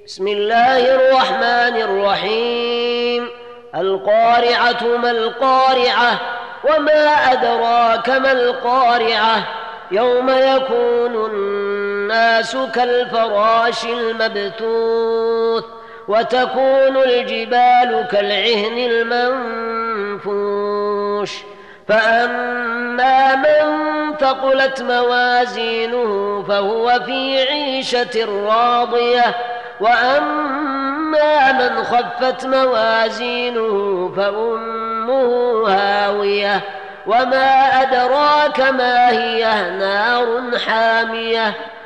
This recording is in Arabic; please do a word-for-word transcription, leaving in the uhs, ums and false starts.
بسم الله الرحمن الرحيم. القارعة ما القارعة وما أدراك ما القارعة يوم يكون الناس كالفراش المبثوث وتكون الجبال كالعهن المنفوش فأما من ثقلت موازينه فهو في عيشة راضية وأما من خفت موازينه فأمه هاوية وما أدراك ما هي نار حامية